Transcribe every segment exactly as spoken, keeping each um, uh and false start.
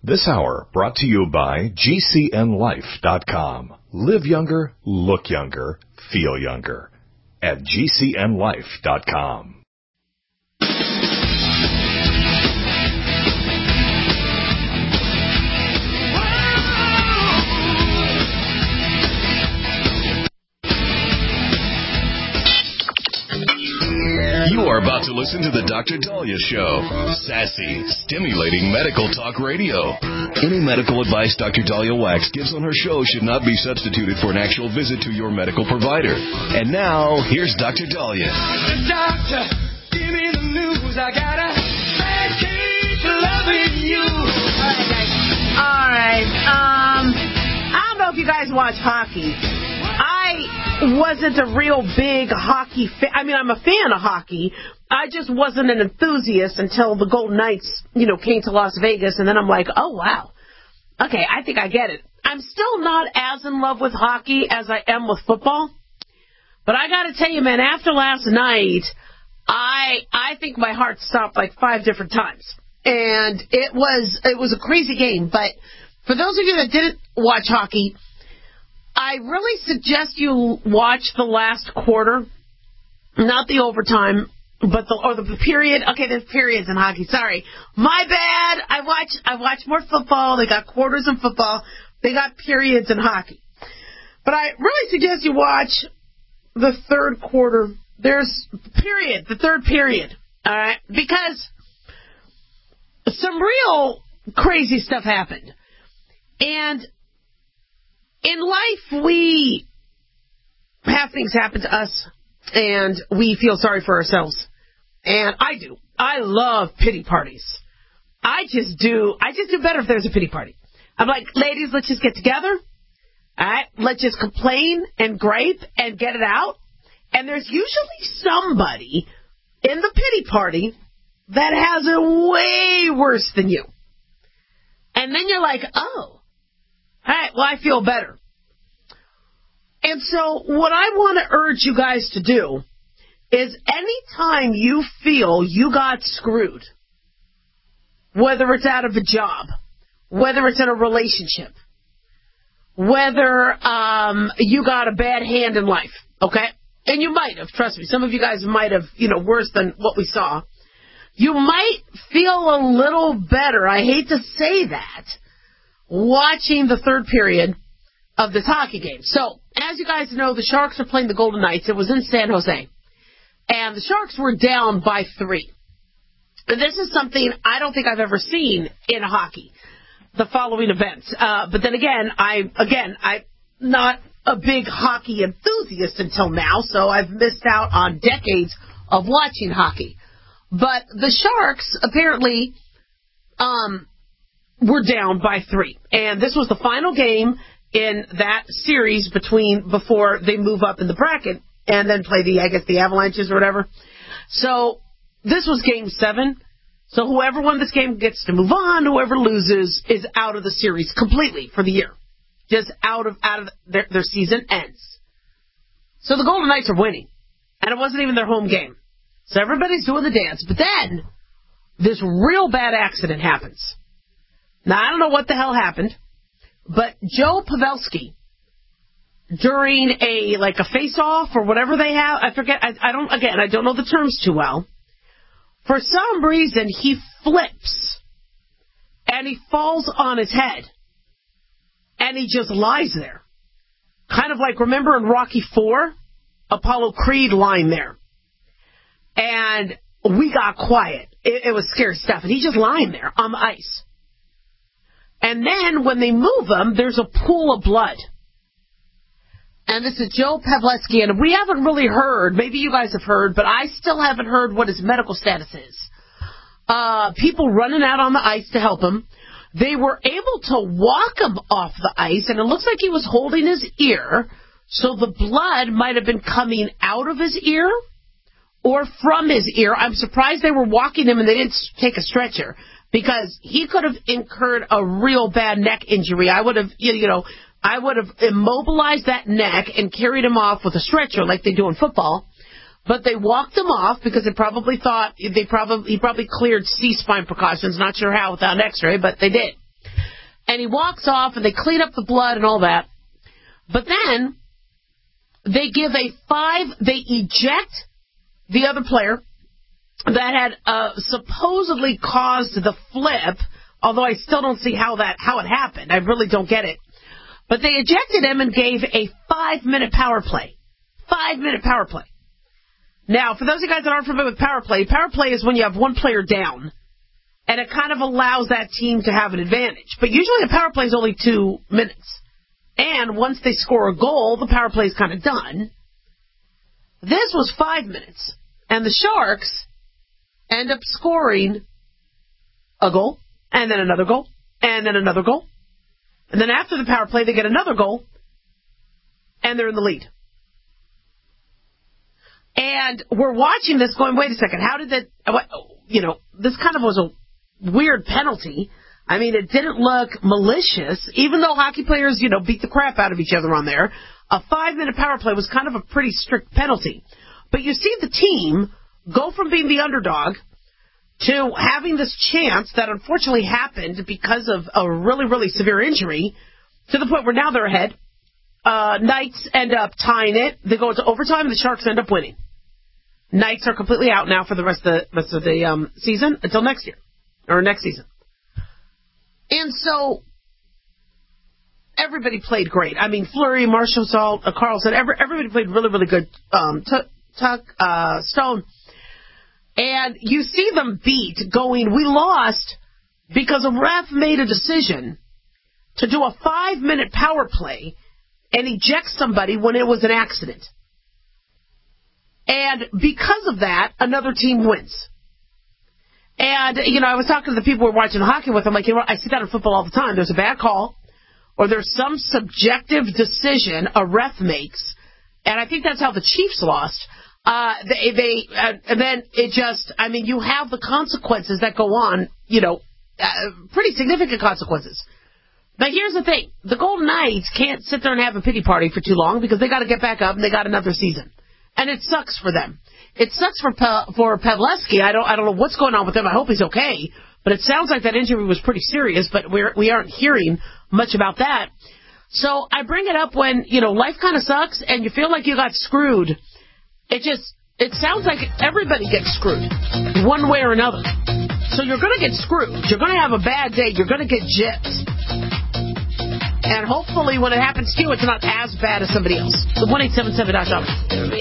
This hour brought to you by G C N life dot com. Live younger, look younger, feel younger at G C N life dot com. You are about to listen to the Doctor Dahlia Show. Sassy, stimulating medical talk radio. Any medical advice Doctor Dahlia Wax gives on her show should not be substituted for an actual visit to your medical provider. And now, here's Doctor Dahlia. Doctor, give me the news. I got a bad case of loving you. All right, guys. All right. Um, I don't know if you guys watch hockey. I wasn't a real big hockey fan. I mean, I'm a fan of hockey. I just wasn't an enthusiast until the Golden Knights, you know, came to Las Vegas, and then I'm like, oh, wow. Okay, I think I get it. I'm still not as in love with hockey as I am with football. But I got to tell you, man, after last night, I I think my heart stopped like five different times. And it was it was a crazy game. But for those of you that didn't watch hockey, I really suggest you watch the last quarter, not the overtime, but the or the period. Okay, there's periods in hockey. Sorry, my bad. I watch I watch more football. They got quarters in football. They got periods in hockey. But I really suggest you watch the third quarter. There's period, the third period. All right, because some real crazy stuff happened, and in life, we have things happen to us, and we feel sorry for ourselves. And I do. I love pity parties. I just do. I just do better if there's a pity party. I'm like, ladies, let's just get together. All right? Let's just complain and gripe and get it out. And there's usually somebody in the pity party that has it way worse than you. And then you're like, oh. All right, well, I feel better. And so what I want to urge you guys to do is anytime you feel you got screwed, whether it's out of a job, whether it's in a relationship, whether um, you got a bad hand in life, okay? And you might have, trust me, some of you guys might have, you know, worse than what we saw. You might feel a little better. I hate to say that. Watching the third period of this hockey game. So, as you guys know, the Sharks are playing the Golden Knights. It was in San Jose. And the Sharks were down by three. And this is something I don't think I've ever seen in hockey, the following events. Uh, but then again, I, again, I'm not a big hockey enthusiast until now, so I've missed out on decades of watching hockey. But the Sharks apparently, um, were down by three. And this was the final game in that series between before they move up in the bracket and then play the, I guess, the Avalanches or whatever. So this was game seven. So whoever won this game gets to move on. Whoever loses is out of the series completely for the year. Just out of out of their, their season ends. So the Golden Knights are winning. And it wasn't even their home game. So everybody's doing the dance. But then this real bad accident happens. Now, I don't know what the hell happened, but Joe Pavelski, during a, like a face-off or whatever they have, I forget, I, I don't, again, I don't know the terms too well. For some reason, he flips, and he falls on his head, and he just lies there. Kind of like, remember in Rocky four, Apollo Creed lying there. And we got quiet. It, it was scary stuff, and he's just lying there on the ice. And then when they move him, there's a pool of blood. And this is Joe Pavelski, and we haven't really heard, maybe you guys have heard, but I still haven't heard what his medical status is. Uh, people running out on the ice to help him. They were able to walk him off the ice, and it looks like he was holding his ear, so the blood might have been coming out of his ear or from his ear. I'm surprised they were walking him and they didn't take a stretcher, because he could have incurred a real bad neck injury. I would have, you know, I would have immobilized that neck and carried him off with a stretcher like they do in football. But they walked him off because they probably thought they probably he probably cleared C-spine precautions. Not sure how without an X-ray, but they did. And he walks off, and they clean up the blood and all that. But then they give a five, they eject the other player that had uh, supposedly caused the flip, although I still don't see how that how it happened. I really don't get it. But they ejected him and gave a five-minute power play. Five-minute power play. Now, for those of you guys that aren't familiar with power play, power play is when you have one player down, and it kind of allows that team to have an advantage. But usually a power play is only two minutes. And once they score a goal, the power play is kind of done. This was five minutes. And the Sharks end up scoring a goal, and then another goal, and then another goal. And then after the power play, they get another goal, and they're in the lead. And we're watching this going, wait a second, how did that, you know, this kind of was a weird penalty. I mean, it didn't look malicious, even though hockey players, you know, beat the crap out of each other on there. A five-minute power play was kind of a pretty strict penalty. But you see the team go from being the underdog to having this chance that unfortunately happened because of a really, really severe injury to the point where now they're ahead. Uh, Knights end up tying it. They go into overtime, and the Sharks end up winning. Knights are completely out now for the rest of the rest of the um, season until next year, or next season. And so everybody played great. I mean, Fleury, Marshall, Salt, uh, Carlson, every, everybody played really, really good. Um, t- Tuck, uh, Stone. And you see them beat going, we lost because a ref made a decision to do a five-minute power play and eject somebody when it was an accident. And because of that, another team wins. And, you know, I was talking to the people who were watching hockey with. I'm like, you know, I see that in football all the time. There's a bad call, or there's some subjective decision a ref makes, and I think that's how the Chiefs lost. Uh, they, they uh, and then it just, I mean, you have the consequences that go on, you know, uh, pretty significant consequences. But here's the thing. The Golden Knights can't sit there and have a pity party for too long because they got to get back up and they got another season. And it sucks for them. It sucks for Pe- for Pavelski. I don't I don't know what's going on with him. I hope he's okay. But it sounds like that injury was pretty serious, but we're, we aren't hearing much about that. So I bring it up when, you know, life kind of sucks and you feel like you got screwed. It just, it sounds like everybody gets screwed one way or another. So you're going to get screwed. You're going to have a bad day. You're going to get gypped. And hopefully when it happens to you, it's not as bad as somebody else. The one eight seven seven dot com.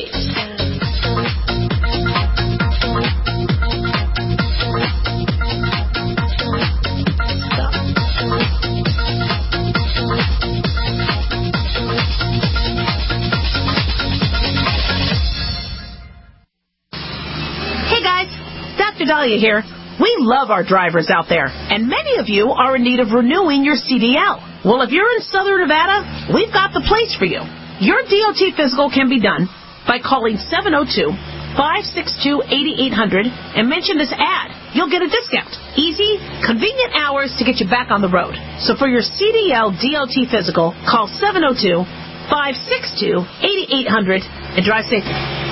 Hey guys, Doctor Dahlia here. We love our drivers out there, and many of you are in need of renewing your C D L. Well, if you're in Southern Nevada, we've got the place for you. Your D O T physical can be done by calling seven oh two, five six two, eight eight hundred and mention this ad. You'll get a discount. Easy, convenient hours to get you back on the road. So for your C D L D O T physical, call seven oh two, five six two, eight eight hundred and drive safely.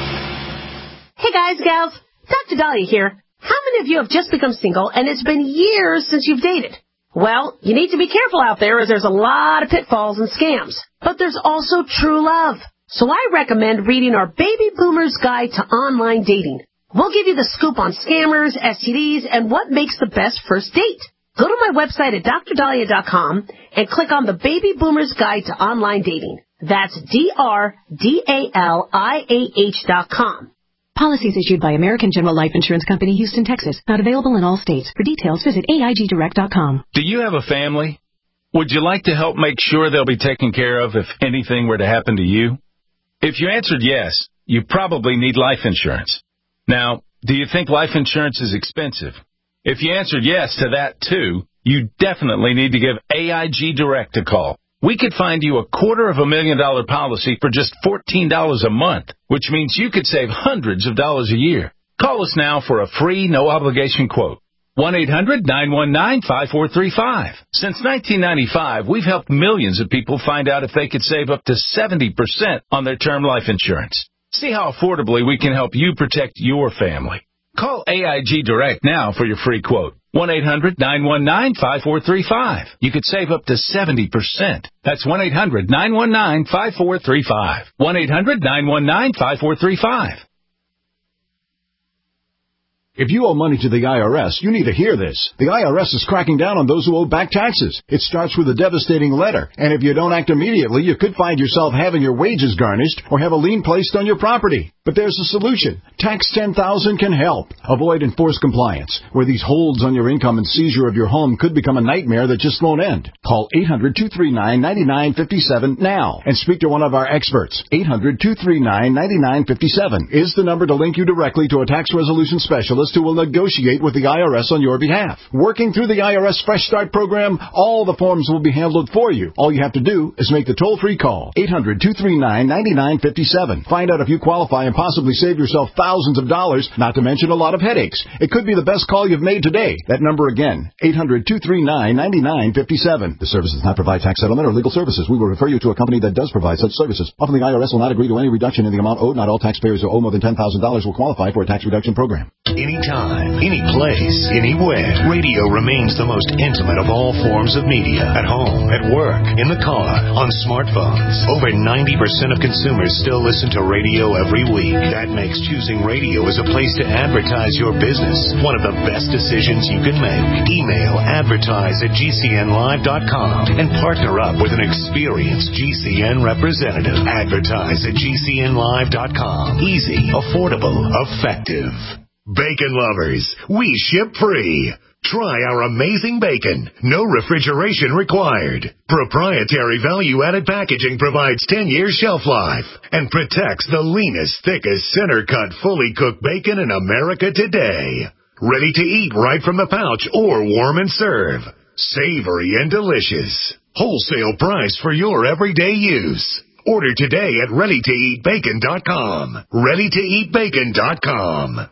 Hey guys, gals, Doctor Dahlia here. How many of you have just become single and it's been years since you've dated? Well, you need to be careful out there as there's a lot of pitfalls and scams. But there's also true love. So I recommend reading our Baby Boomer's Guide to Online Dating. We'll give you the scoop on scammers, S T Ds, and what makes the best first date. Go to my website at dr dahlia dot com and click on the Baby Boomer's Guide to Online Dating. That's D R D A L I A H dot com. Policies issued by American General Life Insurance Company, Houston, Texas. Not available in all states. For details, visit A I G direct dot com. Do you have a family? Would you like to help make sure they'll be taken care of if anything were to happen to you? If you answered yes, you probably need life insurance. Now, do you think life insurance is expensive? If you answered yes to that too, you definitely need to give A I G Direct a call. We could find you a quarter of a million dollar policy for just fourteen dollars a month, which means you could save hundreds of dollars a year. Call us now for a free, no-obligation quote. one eight hundred, nine one nine, five four three five. Since nineteen ninety-five, we've helped millions of people find out if they could save up to seventy percent on their term life insurance. See how affordably we can help you protect your family. Call A I G Direct now for your free quote. one eight hundred nine one nine five four three five. You could save up to seventy percent. That's one eight hundred nine one nine five four three five. one eight hundred nine one nine five four three five. If you owe money to the I R S, you need to hear this. The I R S is cracking down on those who owe back taxes. It starts with a devastating letter, and if you don't act immediately, you could find yourself having your wages garnished or have a lien placed on your property. But there's a solution. Tax ten thousand can help. Avoid enforced compliance, where these holds on your income and seizure of your home could become a nightmare that just won't end. Call eight hundred two three nine nine nine five seven now and speak to one of our experts. eight hundred two three nine nine nine five seven is the number to link you directly to a tax resolution specialist who will negotiate with the I R S on your behalf. Working through the I R S Fresh Start program, all the forms will be handled for you. All you have to do is make the toll-free call. eight hundred two three nine nine nine five seven. Find out if you qualify and possibly save yourself thousands of dollars, not to mention a lot of headaches. It could be the best call you've made today. That number again, eight hundred two three nine nine nine five seven. The service does not provide tax settlement or legal services. We will refer you to a company that does provide such services. Often the I R S will not agree to any reduction in the amount owed. Not all taxpayers who owe more than ten thousand dollars will qualify for a tax reduction program. Anytime, any place, anywhere, radio remains the most intimate of all forms of media. At home, at work, in the car, on smartphones. Over ninety percent of consumers still listen to radio every week. That makes choosing radio as a place to advertise your business one of the best decisions you can make. Email advertise at G C N live dot com and partner up with an experienced G C N representative. Advertise at G C N live dot com. Easy, affordable, effective. Bacon lovers, we ship free. Try our amazing bacon. No refrigeration required. Proprietary value-added packaging provides ten years shelf life and protects the leanest, thickest, center-cut, fully cooked bacon in America today. Ready to eat right from the pouch or warm and serve. Savory and delicious. Wholesale price for your everyday use. Order today at ready to eat bacon dot com. ready to eat bacon dot com.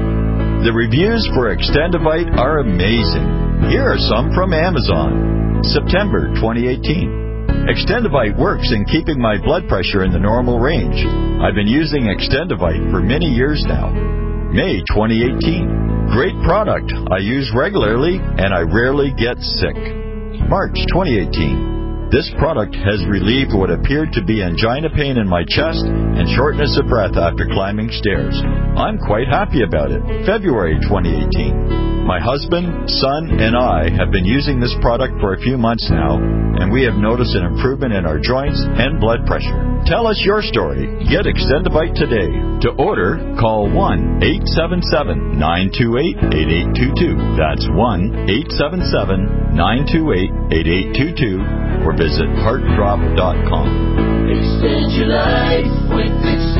The reviews for Extendivite are amazing. Here are some from Amazon. September twenty eighteen. Extendivite works in keeping my blood pressure in the normal range. I've been using Extendivite for many years now. May twenty eighteen. Great product. I use regularly and I rarely get sick. March twenty eighteen. This product has relieved what appeared to be angina pain in my chest and shortness of breath after climbing stairs. I'm quite happy about it. February twenty eighteen. My husband, son, and I have been using this product for a few months now, and we have noticed an improvement in our joints and blood pressure. Tell us your story. Get Extendivite today. To order, call one eight seven seven nine two eight eight eight two two. That's one eight seven seven nine two eight eight eight two two. Or visit heart drop dot com. Extend your life with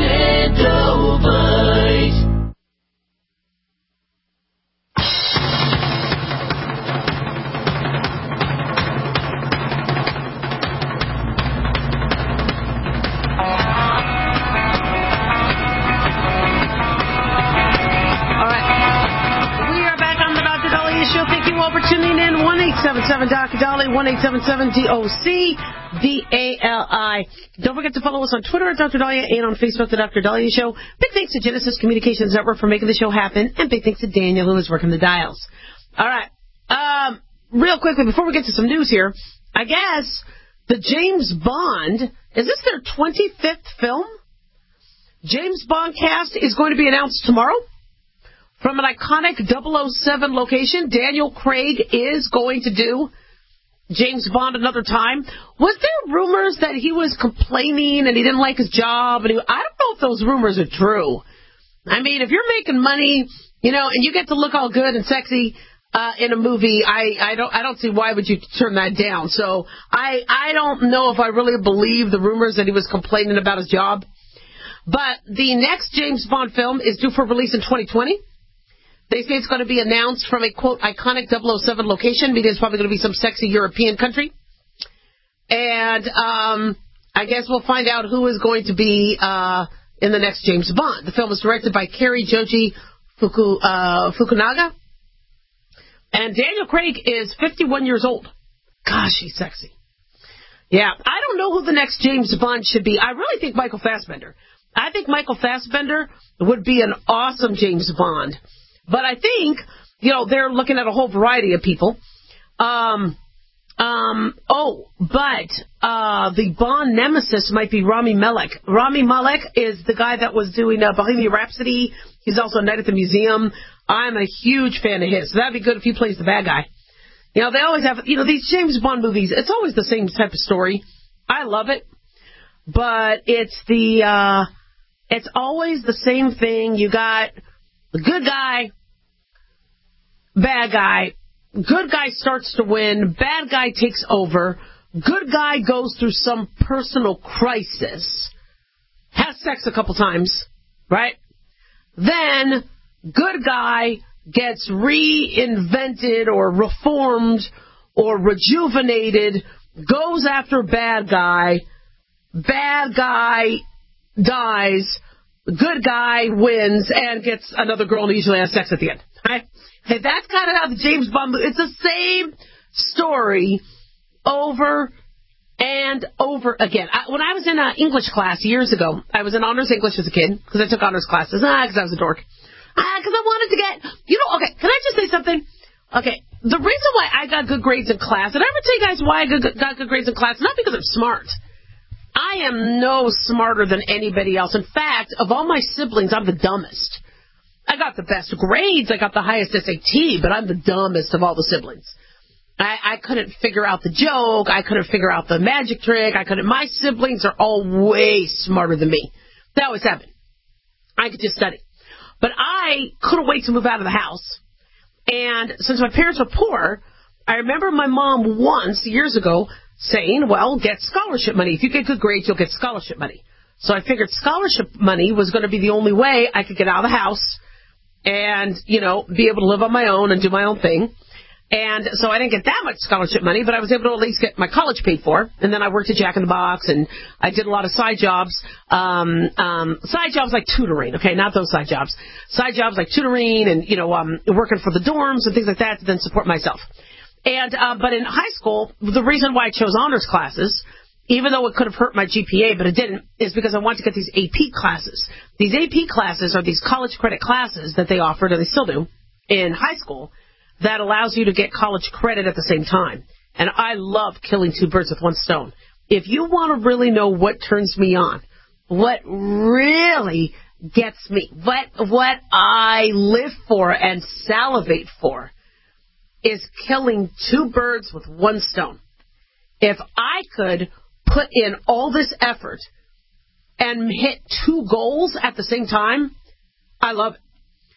Extendivite. For tuning in, one eight seven seven Doctor Dolly, one eight seven seven D O C D A L I. Don't forget to follow us on Twitter at Doctor Dahlia and on Facebook, The Doctor Dahlia Show. Big thanks to Genesis Communications Network for making the show happen, and big thanks to Daniel who is working the dials. All right. Um, real quickly, before we get to some news here, I guess the James Bond, is this their twenty-fifth film? James Bond cast is going to be announced tomorrow. From an iconic double oh seven location, Daniel Craig is going to do James Bond another time. Was there rumors that he was complaining and he didn't like his job? And he, I don't know if those rumors are true. I mean, if you're making money, you know, and you get to look all good and sexy uh, in a movie, I, I don't I don't see why would you turn that down. So I I don't know if I really believe the rumors that he was complaining about his job. But the next James Bond film is due for release in twenty twenty. They say it's going to be announced from a, quote, iconic double oh seven location, meaning it's probably going to be some sexy European country. And um, I guess we'll find out who is going to be uh, in the next James Bond. The film is directed by Cary Joji Fuku, uh, Fukunaga. And Daniel Craig is fifty-one years old. Gosh, he's sexy. Yeah, I don't know who the next James Bond should be. I really think Michael Fassbender. I think Michael Fassbender would be an awesome James Bond. But I think, you know, they're looking at a whole variety of people. Um, um, oh, but uh, the Bond nemesis might be Rami Malek. Rami Malek is the guy that was doing uh, Bohemian Rhapsody. He's also a Night at the Museum. I'm a huge fan of his. So that'd be good if he plays the bad guy. You know, they always have, you know, these James Bond movies, it's always the same type of story. I love it. But it's the, uh, it's always the same thing. You got the good guy, bad guy. Good guy starts to win. Bad guy takes over. Good guy goes through some personal crisis. Has sex a couple times, right? Then, good guy gets reinvented or reformed or rejuvenated, goes after bad guy, bad guy dies, good guy wins and gets another girl and usually has sex at the end. Right? And that's kind of how the James Bond, it's the same story over and over again. I, when I was in an English class years ago, I was in honors English as a kid because I took honors classes, ah, because I was a dork. Ah, because I wanted to get, you know, okay, can I just say something? Okay, the reason why I got good grades in class, and I ever tell you guys why I got, got good grades in class, not because I'm smart. I am no smarter than anybody else. In fact, of all my siblings, I'm the dumbest. I got the best grades, I got the highest S A T, but I'm the dumbest of all the siblings. I, I couldn't figure out the joke, I couldn't figure out the magic trick, I couldn't, my siblings are all way smarter than me. That always happened. I could just study. But I couldn't wait to move out of the house. And since my parents were poor, I remember my mom once, years ago, saying, well, get scholarship money. If you get good grades, you'll get scholarship money. So I figured scholarship money was going to be the only way I could get out of the house and, you know, be able to live on my own and do my own thing. And so I didn't get that much scholarship money, but I was able to at least get my college paid for. And then I worked at Jack in the Box, and I did a lot of side jobs. Um, um, side jobs like tutoring, okay, not those side jobs. Side jobs like tutoring and, you know, um, working for the dorms and things like that to then support myself. And uh, but in high school, the reason why I chose honors classes, even though it could have hurt my G P A, but it didn't, is because I wanted to get these A P classes. These A P classes are these college credit classes that they offered, and they still do, in high school, that allows you to get college credit at the same time. And I love killing two birds with one stone. If you want to really know what turns me on, what really gets me, what what I live for and salivate for, is killing two birds with one stone. If I could put in all this effort and hit two goals at the same time, I love it.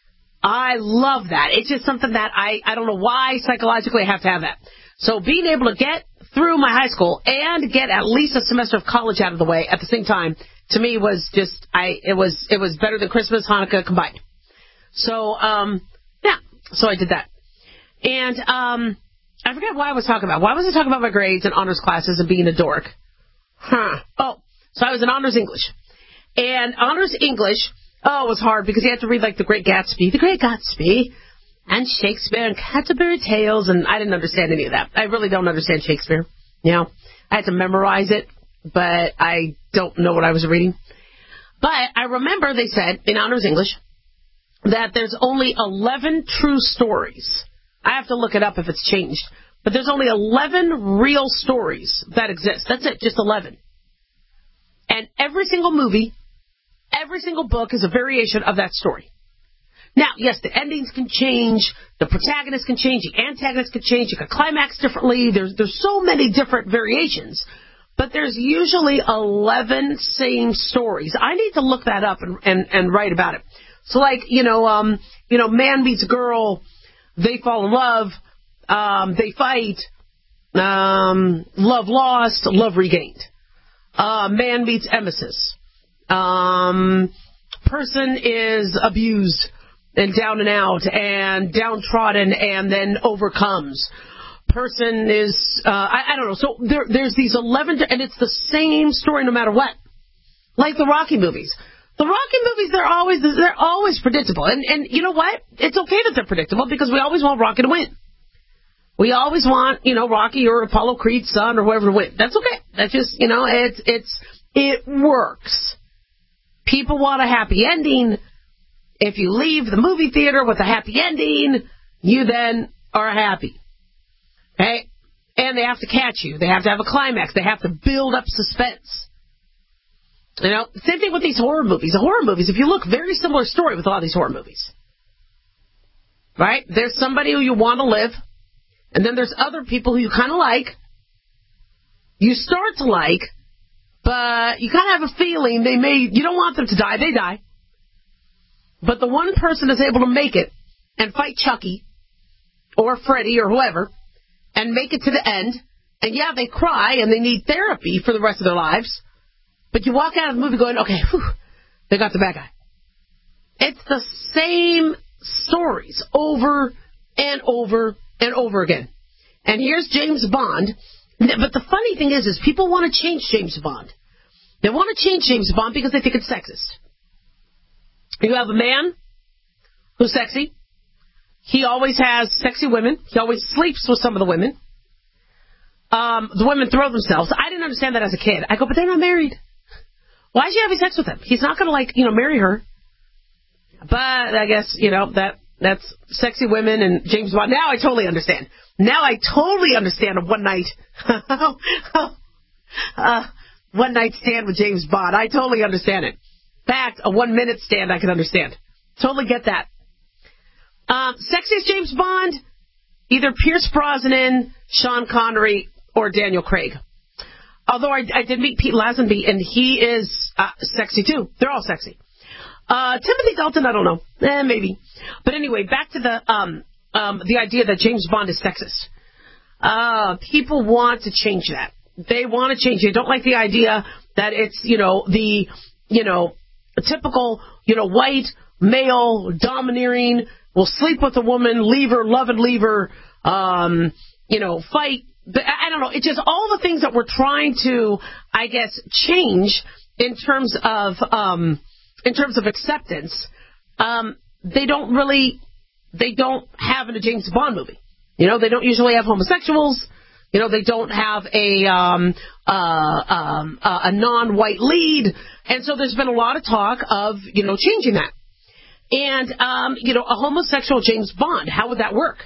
I love that. It's just something that I, I don't know why psychologically I have to have that. So being able to get through my high school and get at least a semester of college out of the way at the same time, to me was just, I, it was, it was better than Christmas, Hanukkah combined. So, um, yeah, so I did that. And, um, I forget why I was talking about. Why was I talking about my grades and honors classes and being a dork? Huh. Oh, so I was in honors English. And honors English, oh, it was hard because you had to read like The Great Gatsby, The Great Gatsby, and Shakespeare and Canterbury Tales, and I didn't understand any of that. I really don't understand Shakespeare. You know, I had to memorize it, but I don't know what I was reading. But I remember they said in honors English that there's only eleven true stories. I have to look it up if it's changed. But there's only eleven real stories that exist. That's it, just eleven. And every single movie, every single book is a variation of that story. Now, yes, the endings can change, the protagonist can change, the antagonist can change, you can climax differently. There's there's so many different variations. But there's usually eleven same stories. I need to look that up and, and, and write about it. So like, you know, um, you know, man meets girl, they fall in love, um, they fight, um, love lost, love regained. Uh, man meets emesis. Um, person is abused and down and out and downtrodden and then overcomes. Person is, uh, I, I don't know. So there, there's these eleven, and it's the same story no matter what. Like the Rocky movies. The Rocky movies, they're always they're always predictable. And, and you know what? It's okay that they're predictable because we always want Rocky to win. We always want, you know, Rocky or Apollo Creed's son or whoever to win. That's okay. That's just, you know, it's it's it works. People want a happy ending. If you leave the movie theater with a happy ending, you then are happy. Okay? And they have to catch you. They have to have a climax. They have to build up suspense. You know, same thing with these horror movies. The horror movies, if you look, very similar story with a lot of these horror movies. Right? There's somebody who you want to live, and then there's other people who you kind of like. You start to like, but you kind of have a feeling they may, you don't want them to die, they die. But the one person is able to make it and fight Chucky or Freddy or whoever and make it to the end. And yeah, they cry and they need therapy for the rest of their lives. But you walk out of the movie going, okay, whew, they got the bad guy. It's the same stories over and over and over again. And here's James Bond. But the funny thing is, is people want to change James Bond. They want to change James Bond because they think it's sexist. You have a man who's sexy. He always has sexy women. He always sleeps with some of the women. Um, the women throw themselves. I didn't understand that as a kid. I go, but they're not married. Why is she having sex with him? He's not going to, like, you know, marry her. But I guess, you know, that that's sexy women and James Bond. Now I totally understand. Now I totally understand a one night, uh, one night stand with James Bond. I totally understand it. In fact, a one minute stand I can understand. Totally get that. Um, sexiest James Bond, either Pierce Brosnan, Sean Connery, or Daniel Craig. Although I, I did meet Pete Lazenby, and he is uh, sexy too. They're all sexy. Uh, Timothy Dalton, I don't know. Eh, maybe. But anyway, back to the um, um, the idea that James Bond is sexist. Uh, people want to change that. They want to change it. They don't like the idea that it's, you know, the, you know, typical, you know, white, male, domineering, will sleep with a woman, leave her, love and leave her, um, you know, fight. I don't know. It's just all the things that we're trying to, I guess, change in terms of um, in terms of acceptance. Um, they don't really, they don't have in a James Bond movie. You know, they don't usually have homosexuals. You know, they don't have a um, uh, um, uh, a non-white lead, and so there's been a lot of talk of, you know, changing that. And um, you know, a homosexual James Bond, how would that work?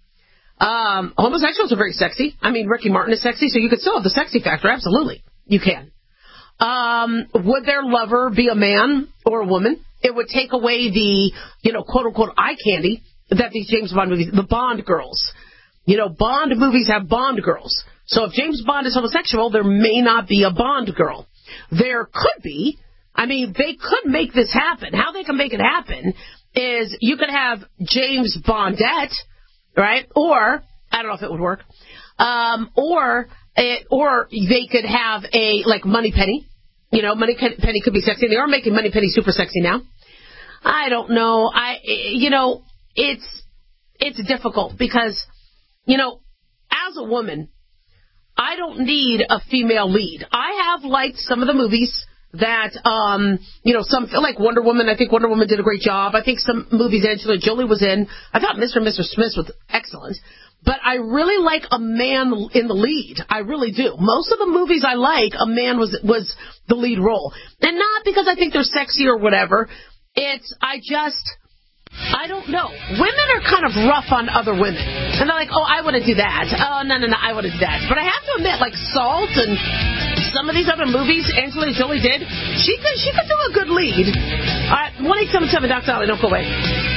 Um, homosexuals are very sexy. I mean, Ricky Martin is sexy, so you could still have the sexy factor. Absolutely, you can. Um, would their lover be a man or a woman? It would take away the, you know, quote unquote eye candy that these James Bond movies, the Bond girls. You know, Bond movies have Bond girls. So if James Bond is homosexual, there may not be a Bond girl. There could be. I mean, they could make this happen. How they can make it happen is you could have James Bondette, right? Or, I don't know if it would work. Um, or, it, or they could have a, like, Moneypenny. You know, Moneypenny could be sexy. They are making Moneypenny super sexy now. I don't know. I, you know, it's, it's difficult because, you know, as a woman, I don't need a female lead. I have liked some of the movies that, um, you know, some, like Wonder Woman. I think Wonder Woman did a great job. I think some movies Angelina Jolie was in. I thought Mister and Missus Smith was excellent. But I really like a man in the lead. I really do. Most of the movies I like, a man was was the lead role. And not because I think they're sexy or whatever. It's, I just, I don't know. Women are kind of rough on other women. And they're like, oh, I want to do that. Oh, no, no, no, I want to do that. But I have to admit, like Salt and some of these other movies Angelina Jolie did, she could she could do a good lead. All right, one eight seven seven, Doctor Dolly, don't go away.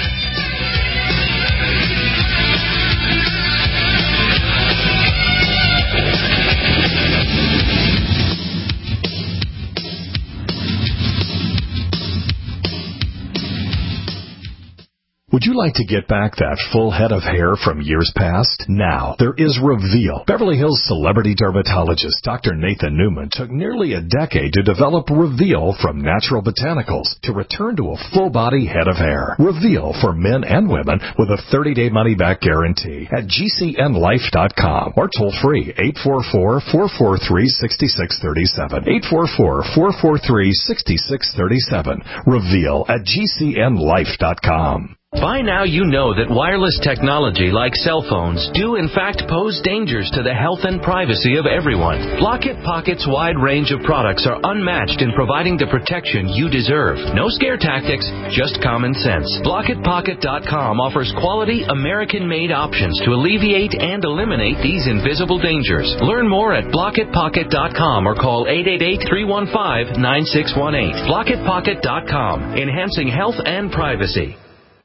Would you like to get back that full head of hair from years past? Now, there is Reveal. Beverly Hills celebrity dermatologist Doctor Nathan Newman took nearly a decade to develop Reveal from natural botanicals to return to a full-body head of hair. Reveal for men and women with a thirty-day money-back guarantee at G C N life dot com or toll-free eight four four, four four three, six six three seven. eight four four, four four three, six six three seven. Reveal at G C N life dot com. By now you know that wireless technology like cell phones do in fact pose dangers to the health and privacy of everyone. Locket Pocket's wide range of products are unmatched in providing the protection you deserve. No scare tactics, just common sense. Blocket Pocket dot com offers quality American-made options to alleviate and eliminate these invisible dangers. Learn more at Blocket Pocket dot com or call eight eight eight, three one five, nine six one eight. Blocket Pocket dot com, enhancing health and privacy.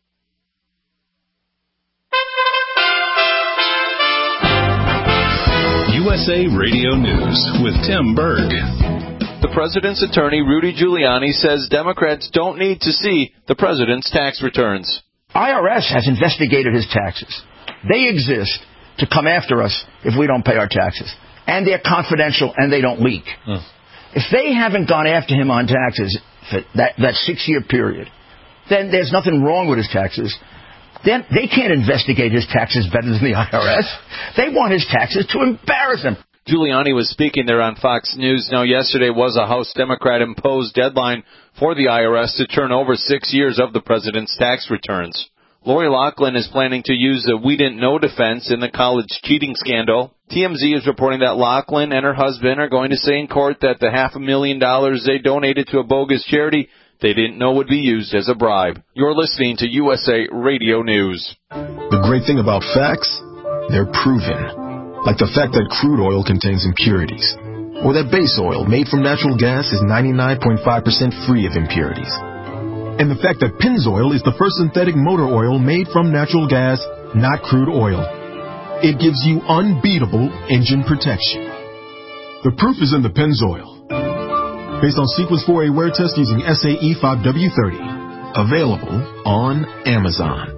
U S A Radio News with Tim Berg. The president's attorney, Rudy Giuliani, says Democrats don't need to see the president's tax returns. I R S has investigated his taxes. They exist to come after us if we don't pay our taxes. And they're confidential and they don't leak. Mm. If they haven't gone after him on taxes for that, that six-year period, then there's nothing wrong with his taxes. Then they can't investigate his taxes better than the I R S. They want his taxes to embarrass him. Giuliani was speaking there on Fox News. Now, yesterday was a House Democrat-imposed deadline for the I R S to turn over six years of the president's tax returns. Lori Loughlin is planning to use a we didn't know defense in the college cheating scandal. T M Z is reporting that Loughlin and her husband are going to say in court that the half a million dollars they donated to a bogus charity they didn't know would be used as a bribe. You're listening to U S A Radio News. The great thing about facts, they're proven. Like the fact that crude oil contains impurities. Or that base oil made from natural gas is ninety-nine point five percent free of impurities. And the fact that Pennzoil is the first synthetic motor oil made from natural gas, not crude oil. It gives you unbeatable engine protection. The proof is in the Pennzoil. Based on Sequence four A wear test using S A E five W thirty. Available on Amazon.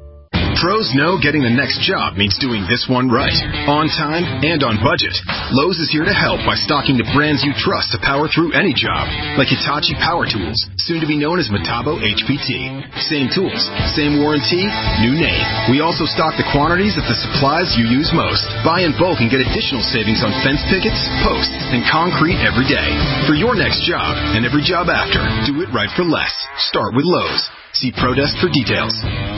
Pros know getting the next job means doing this one right, on time and on budget. Lowe's is here to help by stocking the brands you trust to power through any job, like Hitachi Power Tools, soon to be known as Metabo H P T. Same tools, same warranty, new name. We also stock the quantities of the supplies you use most. Buy in bulk and get additional savings on fence pickets, posts, and concrete every day. For your next job and every job after, do it right for less. Start with Lowe's. See ProDesk for details.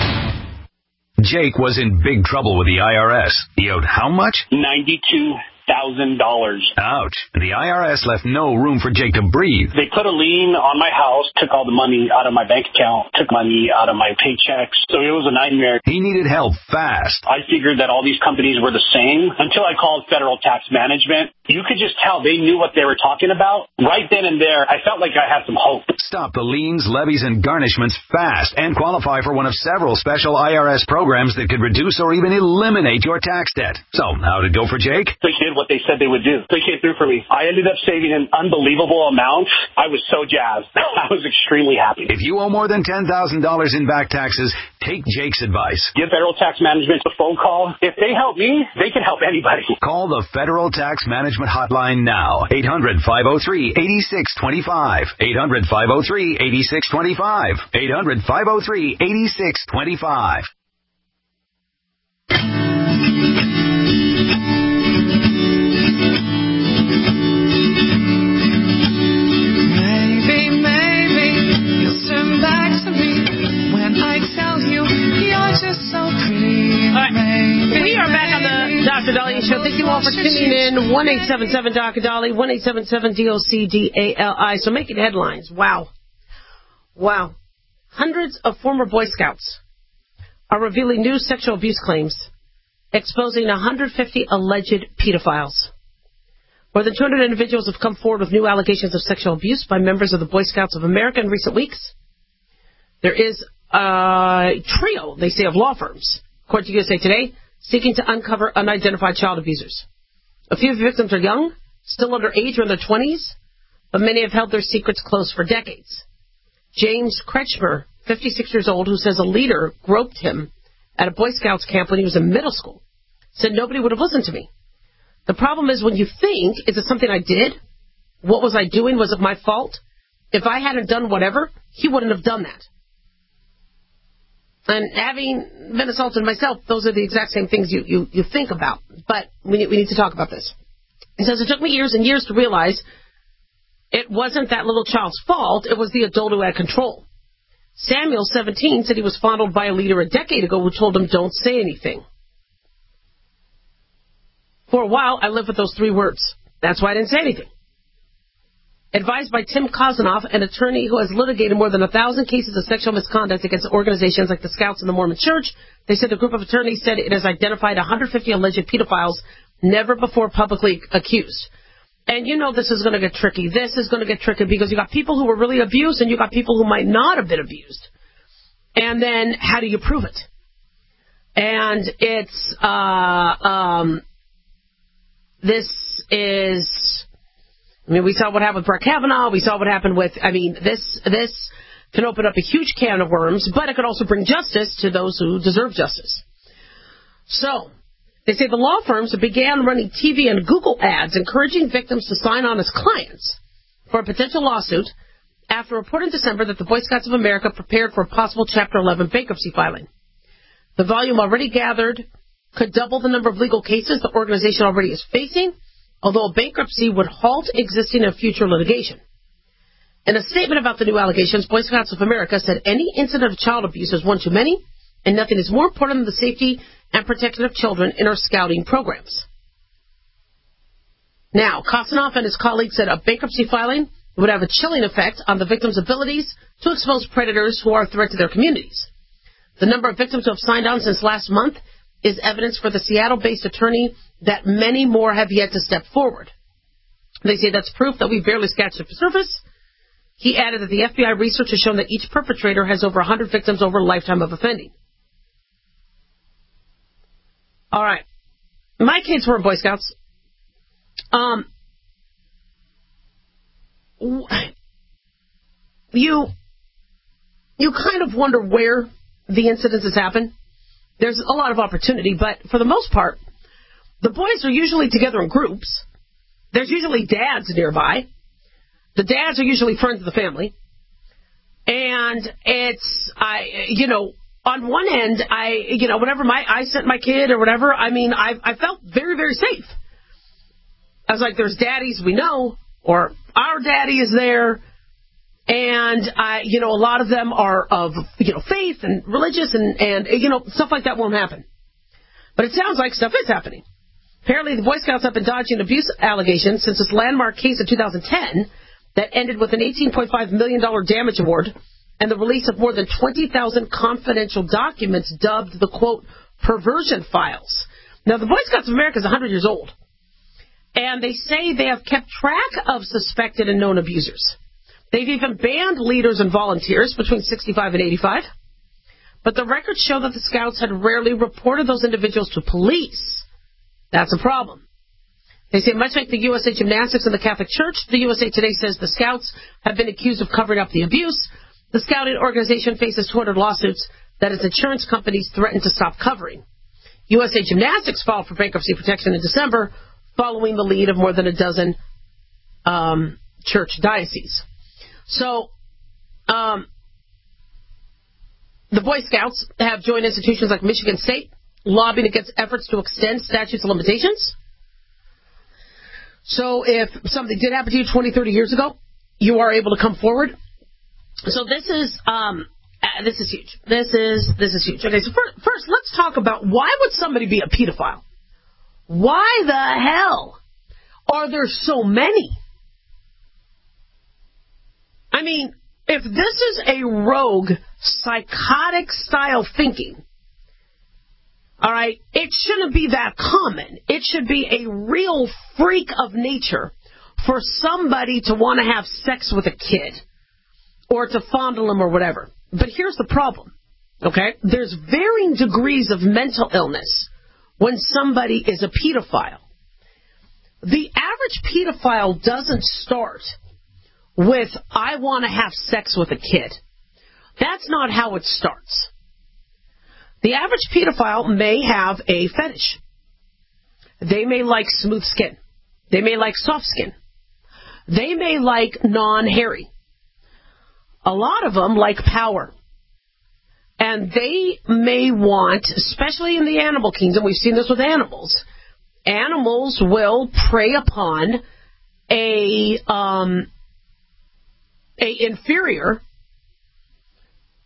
Jake was in big trouble with the I R S. He owed how much? ninety-two thousand dollars. Ouch. The I R S left no room for Jake to breathe. They put a lien on my house, took all the money out of my bank account, took money out of my paychecks. So it was a nightmare. He needed help fast. I figured that all these companies were the same until I called Federal Tax Management. You could just tell they knew what they were talking about. Right then and there, I felt like I had some hope. Stop the liens, levies, and garnishments fast and qualify for one of several special I R S programs that could reduce or even eliminate your tax debt. So, how'd it go for Jake? They did what they said they would do. They came through for me. I ended up saving an unbelievable amount. I was so jazzed. I was extremely happy. If you owe more than ten thousand dollars in back taxes, take Jake's advice. Give Federal Tax Management a phone call. If they help me, they can help anybody. Call the Federal Tax Management Hotline now. eight hundred, five oh three, eight six two five. eight hundred, five oh three, eight six two five. eight hundred, five oh three, eight six two five. Maybe, maybe you'll turn back to me when I tell you you're just so pretty. All right. We are back on the Doctor Dahlia Show. Thank you all for tuning in. one eight seven seven D O C Dali, one eight seven seven D O C D A L I. So making headlines. Wow. Wow. Hundreds of former Boy Scouts are revealing new sexual abuse claims, exposing one hundred fifty alleged pedophiles. More than two hundred individuals have come forward with new allegations of sexual abuse by members of the Boy Scouts of America in recent weeks. There is a trio, they say, of law firms, according to U S A Today, seeking to uncover unidentified child abusers. A few of the victims are young, still underage or in their twenties, but many have held their secrets close for decades. James Kretschmer, fifty-six years old, who says a leader groped him at a Boy Scouts camp when he was in middle school, said nobody would have listened to me. The problem is when you think, is it something I did? What was I doing? Was it my fault? If I hadn't done whatever, he wouldn't have done that. And having been assaulted myself, those are the exact same things you, you, you think about. But we need, we need to talk about this. He says, it took me years and years to realize it wasn't that little child's fault. It was the adult who had control. Samuel, seventeen, said he was fondled by a leader a decade ago who told him, don't say anything. For a while, I lived with those three words. That's why I didn't say anything. Advised by Tim Kozanoff, an attorney who has litigated more than a thousand cases of sexual misconduct against organizations like the Scouts and the Mormon Church, they said the group of attorneys said it has identified one hundred fifty alleged pedophiles never before publicly accused. And you know this is going to get tricky. This is going to get tricky because you got people who were really abused and you got people who might not have been abused. And then how do you prove it? And it's, uh, um, this is, I mean, we saw what happened with Brett Kavanaugh. We saw what happened with, I mean, this, this can open up a huge can of worms, but it could also bring justice to those who deserve justice. So, they say the law firms began running T V and Google ads encouraging victims to sign on as clients for a potential lawsuit after a report in December that the Boy Scouts of America prepared for a possible Chapter eleven bankruptcy filing. The volume already gathered could double the number of legal cases the organization already is facing, although a bankruptcy would halt existing and future litigation. In a statement about the new allegations, Boy Scouts of America said any incident of child abuse is one too many, and nothing is more important than the safety and protection of children in our scouting programs. Now, Kosanoff and his colleagues said a bankruptcy filing would have a chilling effect on the victims' abilities to expose predators who are a threat to their communities. The number of victims who have signed on since last month is evidence for the Seattle-based attorney that many more have yet to step forward. They say that's proof that we barely scratched the surface. He added that the F B I research has shown that each perpetrator has over one hundred victims over a lifetime of offending. All right. My kids were in Boy Scouts. Um, you, you kind of wonder where the incidences happen. There's a lot of opportunity, but for the most part, the boys are usually together in groups. There's usually dads nearby. The dads are usually friends of the family. And it's, I, you know, on one end, I, you know, whenever my, I sent my kid or whatever, I mean, I, I felt very, very safe. I was like, there's daddies we know, or our daddy is there. And, I, you know, a lot of them are of, you know, faith and religious and, and, you know, stuff like that won't happen. But it sounds like stuff is happening. Apparently, the Boy Scouts have been dodging abuse allegations since this landmark case in two thousand ten that ended with an eighteen point five million dollars damage award and the release of more than twenty thousand confidential documents dubbed the, quote, perversion files. Now, the Boy Scouts of America is one hundred years old. And they say they have kept track of suspected and known abusers. They've even banned leaders and volunteers between sixty-five and eighty-five. But the records show that the Scouts had rarely reported those individuals to police. That's a problem. They say much like the U S A Gymnastics and the Catholic Church, the U S A Today says the Scouts have been accused of covering up the abuse. The Scouting organization faces two hundred lawsuits that its insurance companies threatened to stop covering. U S A Gymnastics filed for bankruptcy protection in December, following the lead of more than a dozen um, church dioceses. So, um, the Boy Scouts have joined institutions like Michigan State, lobbying against efforts to extend statutes of limitations. So if something did happen to you twenty, thirty years ago, you are able to come forward. So this is um, uh, this is huge. This is this is huge. Okay, so first, first let's talk about why would somebody be a pedophile? Why the hell are there so many? I mean, if this is a rogue, psychotic style thinking, all right, it shouldn't be that common. It should be a real freak of nature for somebody to want to have sex with a kid or to fondle him or whatever. But here's the problem, okay? There's varying degrees of mental illness when somebody is a pedophile. The average pedophile doesn't start with, I want to have sex with a kid. That's not how it starts. The average pedophile may have a fetish. They may like smooth skin. They may like soft skin. They may like non-hairy. A lot of them like power. And they may want, especially in the animal kingdom, we've seen this with animals, animals will prey upon a, um, a inferior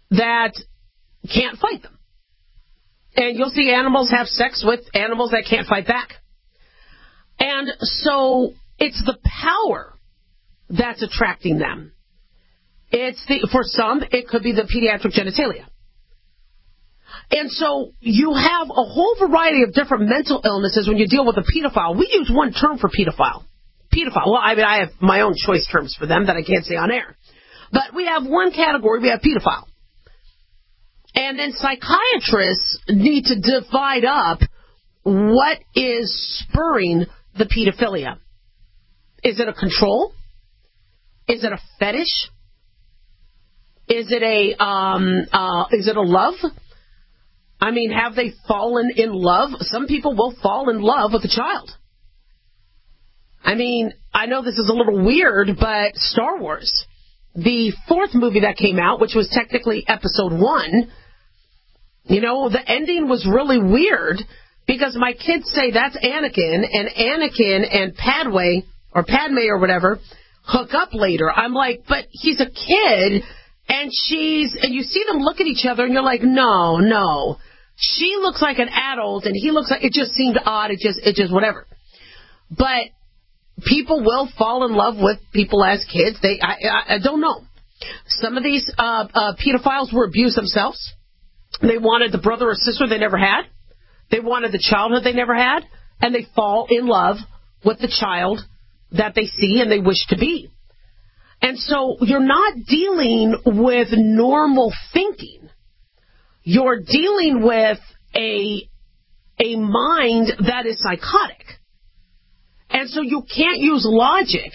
that can't fight them. And you'll see animals have sex with animals that can't fight back. And so it's the power that's attracting them. It's the, for some, it could be the pediatric genitalia. And so you have a whole variety of different mental illnesses when you deal with a pedophile. We use one term for pedophile. Pedophile. Well, I mean, I have my own choice terms for them that I can't say on air. But we have one category. We have pedophile. And then psychiatrists need to divide up what is spurring the pedophilia. Is it a control? Is it a fetish? Is it a um, uh, is it a love? I mean, have they fallen in love? Some people will fall in love with a child. I mean, I know this is a little weird, but Star Wars, the fourth movie that came out, which was technically episode one, you know, the ending was really weird because my kids say that's Anakin, and Anakin and Padway, or Padme or whatever, hook up later. I'm like, but he's a kid, and she's, and you see them look at each other, and you're like, no, no. She looks like an adult, and he looks like, it just seemed odd, it just, it just whatever. But people will fall in love with people as kids. They, I, I, I don't know. Some of these uh, uh, pedophiles were abused themselves. They wanted the brother or sister they never had. They wanted the childhood they never had. And they fall in love with the child that they see and they wish to be. And so you're not dealing with normal thinking. You're dealing with a, a mind that is psychotic. And so you can't use logic.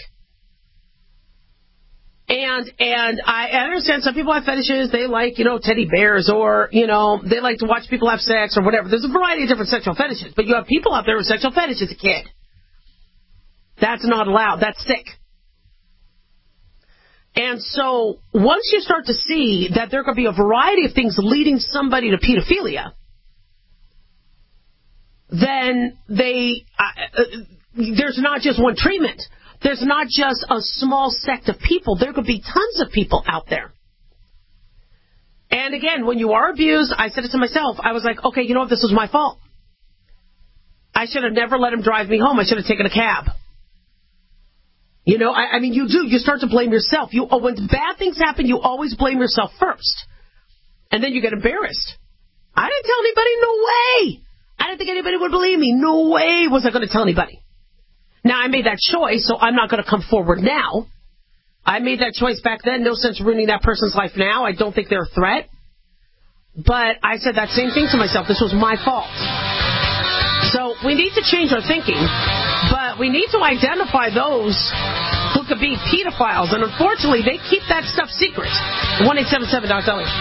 And and I understand some people have fetishes. They like, you know, teddy bears, or, you know, they like to watch people have sex or whatever. There's a variety of different sexual fetishes. But you have people out there with sexual fetishes as a kid. That's not allowed. That's sick. And so once you start to see that there could be a variety of things leading somebody to pedophilia, then they uh, uh, there's not just one treatment. There's not just a small sect of people. There could be tons of people out there. And again, when you are abused, I said it to myself. I was like, okay, you know what? This was my fault. I should have never let him drive me home. I should have taken a cab. You know, I, I mean, you do. You start to blame yourself. You, oh, when bad things happen, you always blame yourself first. And then you get embarrassed. I didn't tell anybody. No way. I didn't think anybody would believe me. No way was I going to tell anybody. Now, I made that choice, so I'm not going to come forward now. I made that choice back then. No sense ruining that person's life now. I don't think they're a threat. But I said that same thing to myself. This was my fault. So we need to change our thinking, but we need to identify those who could be pedophiles. And unfortunately, they keep that stuff secret. one eight seven seven Doctor Elliot.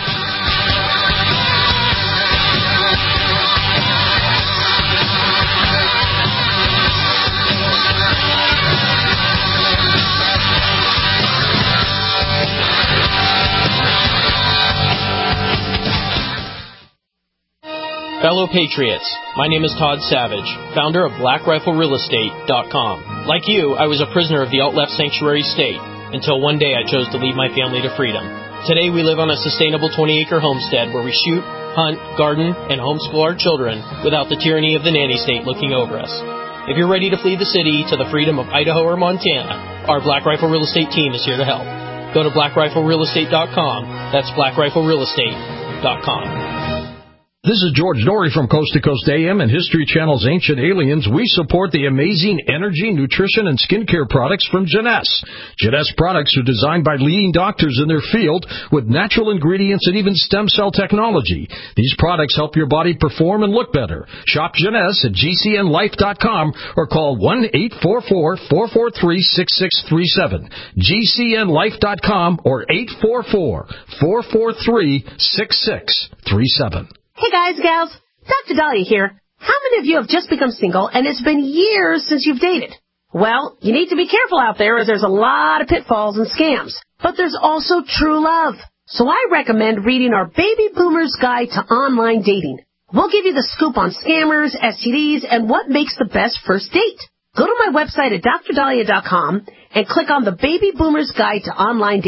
Fellow Patriots, my name is Todd Savage, founder of Black Rifle Real Estate dot com. Like you, I was a prisoner of the alt-left sanctuary state until one day I chose to lead my family to freedom. Today we live on a sustainable twenty-acre homestead where we shoot, hunt, garden, and homeschool our children without the tyranny of the nanny state looking over us. If you're ready to flee the city to the freedom of Idaho or Montana, our Black Rifle Real Estate team is here to help. Go to Black Rifle Real Estate dot com. That's Black Rifle Real Estate dot com. This is George Norrie from Coast to Coast A M and History Channel's Ancient Aliens. We support the amazing energy, nutrition, and skincare products from Jeunesse. Jeunesse products are designed by leading doctors in their field with natural ingredients and even stem cell technology. These products help your body perform and look better. Shop Jeunesse at G C N life dot com or call one eight four four, four four three, six six three seven. G C N life dot com or eight four four, four four three, six six three seven. Hey guys, gals, Doctor Dahlia here. How many of you have just become single and it's been years since you've dated? Well, you need to be careful out there as there's a lot of pitfalls and scams. But there's also true love. So I recommend reading our Baby Boomer's Guide to Online Dating. We'll give you the scoop on scammers, S T Ds, and what makes the best first date. Go to my website at Dr Dahlia dot com and click on the Baby Boomer's Guide to Online Dating.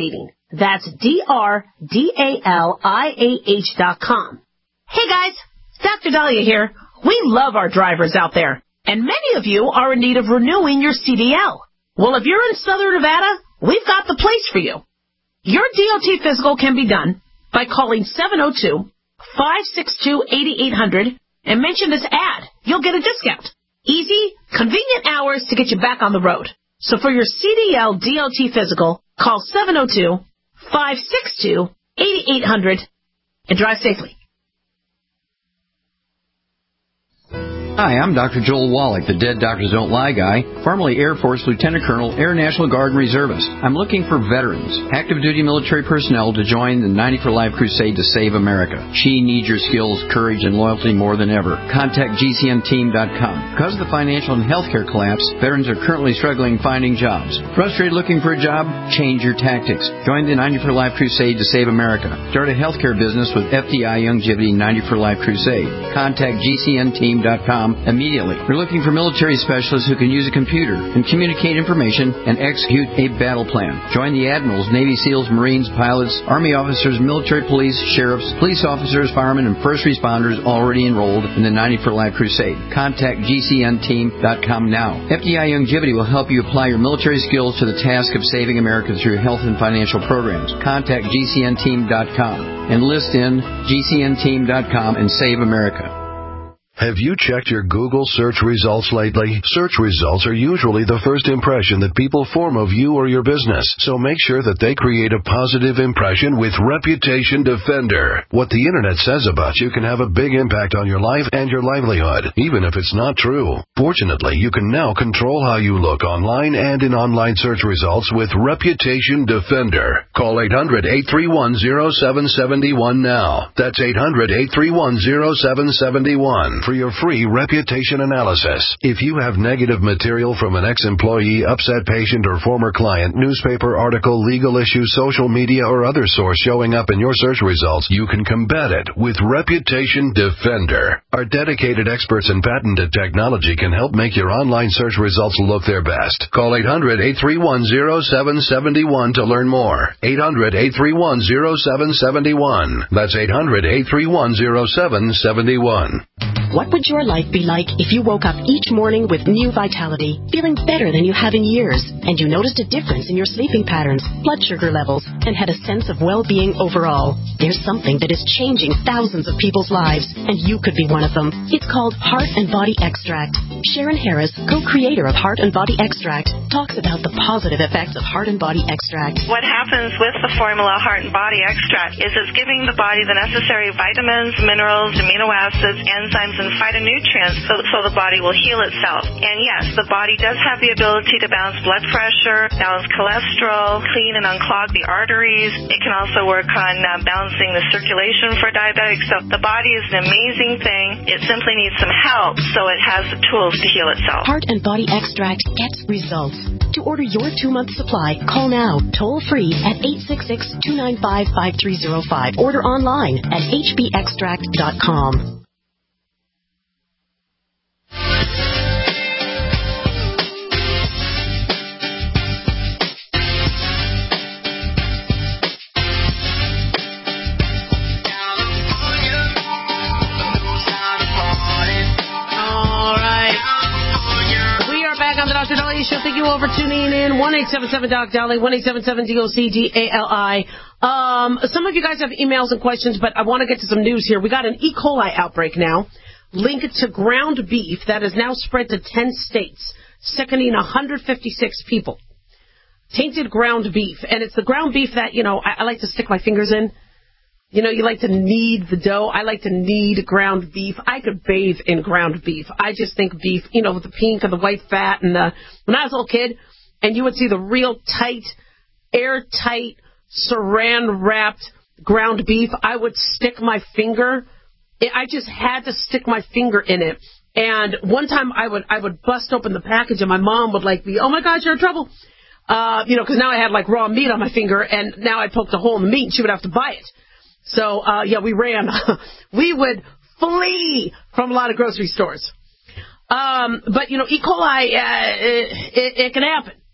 That's D R D A L I A H dot com. Hey guys, Doctor Dahlia here. We love our drivers out there, and many of you are in need of renewing your C D L. Well, if you're in Southern Nevada, we've got the place for you. Your D O T physical can be done by calling seven oh two, five six two, eight eight hundred and mention this ad. You'll get a discount. Easy, convenient hours to get you back on the road. So for your C D L D O T physical, call seven oh two, five six two, eight eight hundred and drive safely. Hi, I'm Doctor Joel Wallach, the Dead Doctors Don't Lie guy, formerly Air Force Lieutenant Colonel, Air National Guard and Reservist. I'm looking for veterans, active duty military personnel to join the ninety for Life crusade to save America. She needs your skills, courage, and loyalty more than ever. Contact G C N team dot com. Because of the financial and healthcare collapse, veterans are currently struggling finding jobs. Frustrated looking for a job? Change your tactics. Join the ninety for Life crusade to save America. Start a healthcare business with F D I Youngevity ninety for Life crusade. Contact G C N team dot com immediately. We're looking for military specialists who can use a computer and communicate information and execute a battle plan. Join the admirals, Navy SEALs, Marines, pilots, Army officers, military police, sheriffs, police officers, firemen, and first responders already enrolled in the ninety for Life crusade. Contact G C N team dot com now. F D I Youngevity will help you apply your military skills to the task of saving America through health and financial programs. Contact G C N team dot com. Enlist in G C N team dot com and save America. Have you checked your Google search results lately? Search results are usually the first impression that people form of you or your business, so make sure that they create a positive impression with Reputation Defender. What the internet says about you can have a big impact on your life and your livelihood, even if it's not true. Fortunately, you can now control how you look online and in online search results with Reputation Defender. Call eight hundred, eight three one, zero seven seven one now. That's eight hundred, eight three one, zero seven seven one. For your free reputation analysis. If you have negative material from an ex-employee, upset patient, or former client, newspaper article, legal issue, social media, or other source showing up in your search results, you can combat it with Reputation Defender. Our dedicated experts in patented technology can help make your online search results look their best. Call eight hundred, eight three one, zero seven seven one to learn more. eight hundred, eight three one, zero seven seven one. That's eight hundred, eight three one, zero seven seven one. What would your life be like if you woke up each morning with new vitality, feeling better than you have in years, and you noticed a difference in your sleeping patterns, blood sugar levels, and had a sense of well-being overall? There's something that is changing thousands of people's lives, and you could be one of them. It's called Heart and Body Extract. Sharon Harris, co-creator of Heart and Body Extract, talks about the positive effects of Heart and Body Extract. What happens with the formula Heart and Body Extract is it's giving the body the necessary vitamins, minerals, amino acids, enzymes, and phytonutrients so, so the body will heal itself. And yes, the body does have the ability to balance blood pressure, balance cholesterol, clean and unclog the arteries. It can also work on uh, balancing the circulation for diabetics. So the body is an amazing thing. It simply needs some help so it has the tools to heal itself. Heart and Body Extract gets results. To order your two-month supply, call now, toll-free at eight six six, two nine five, five three zero five. Order online at h b extract dot com. Doctor Dolly Show. Thank you all for tuning in. one eight seven seven Doc Dolly, one eight seven seven D O C D A L I. Um, some of you guys have emails and questions, but I want to get to some news here. We got an E. coli outbreak now linked to ground beef that has now spread to ten states, sickening one hundred fifty-six people. Tainted ground beef. And it's the ground beef that, you know, I, I like to stick my fingers in. You know, you like to knead the dough. I like to knead ground beef. I could bathe in ground beef. I just think beef, you know, with the pink and the white fat. And the, when I was a little kid, and you would see the real tight, airtight, saran-wrapped ground beef, I would stick my finger. I just had to stick my finger in it. And one time I would I would bust open the package, and my mom would like be, oh, my gosh, you're in trouble. Uh, you know, because now I had like raw meat on my finger, and now I poked a hole in the meat, and she would have to buy it. So, uh, yeah, we ran. We would flee from a lot of grocery stores. Um, but, you know, E. coli, uh, it, it, it can happen.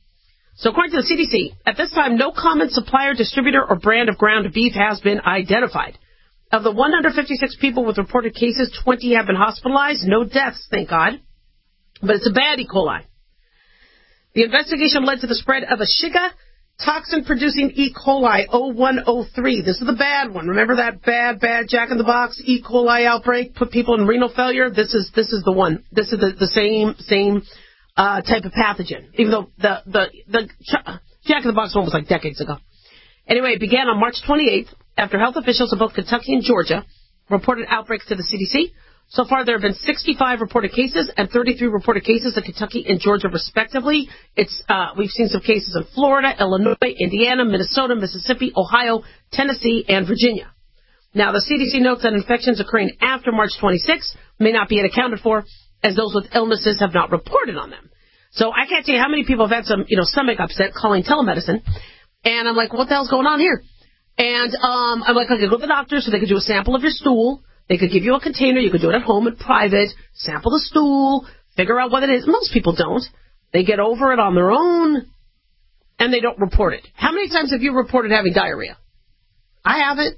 So according to the C D C, at this time, no common supplier, distributor, or brand of ground beef has been identified. Of the one hundred fifty-six people with reported cases, twenty have been hospitalized. No deaths, thank God. But it's a bad E. coli. The investigation led to the spread of a Shiga toxin-producing E. coli oh one oh three. This is the bad one. Remember that bad, bad Jack-in-the-Box E. coli outbreak? Put people in renal failure? This is this is the one. This is the, the same same uh, type of pathogen, even though the, the, the Jack-in-the-Box one was like decades ago. Anyway, it began on March twenty-eighth after health officials of both Kentucky and Georgia reported outbreaks to the C D C. So far, there have been sixty-five reported cases and thirty-three reported cases in Kentucky and Georgia, respectively. It's uh, we've seen some cases in Florida, Illinois, Indiana, Minnesota, Mississippi, Ohio, Tennessee, and Virginia. Now, the C D C notes that infections occurring after March twenty-sixth may not be yet accounted for, as those with illnesses have not reported on them. So I can't tell you how many people have had some, you know, stomach upset calling telemedicine, and I'm like, what the hell's going on here? And um, I'm like, I could go to the doctor so they could do a sample of your stool. They could give you a container. You could do it at home in private, sample the stool, figure out what it is. Most people don't. They get over it on their own, and they don't report it. How many times have you reported having diarrhea? I haven't.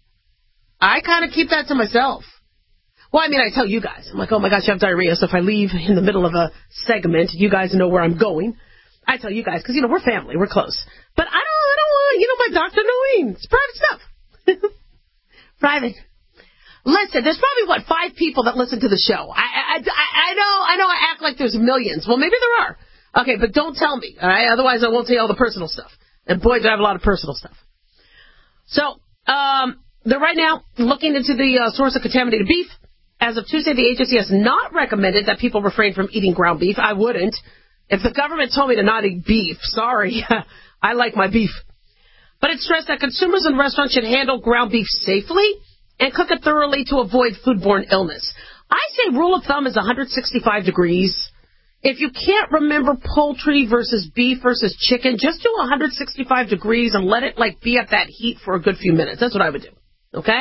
I kind of keep that to myself. Well, I mean, I tell you guys. I'm like, oh, my gosh, you have diarrhea. So if I leave in the middle of a segment, you guys know where I'm going. I tell you guys because, you know, we're family. We're close. But I don't, I don't want, you know, my doctor knowing. It's private stuff. Private. Listen, there's probably, what, five people that listen to the show. I, I, I, I know I know I act like there's millions. Well, maybe there are. Okay, but don't tell me, all right? Otherwise, I won't tell you all the personal stuff. And boy, do I have a lot of personal stuff. So, um, they're right now looking into the uh, source of contaminated beef. As of Tuesday, the agency has not recommended that people refrain from eating ground beef. I wouldn't. If the government told me to not eat beef, sorry, I like my beef. But it stressed that consumers in restaurants should handle ground beef safely and cook it thoroughly to avoid foodborne illness. I say rule of thumb is one hundred sixty-five degrees. If you can't remember poultry versus beef versus chicken, just do one hundred sixty-five degrees and let it like be at that heat for a good few minutes. That's what I would do. Okay?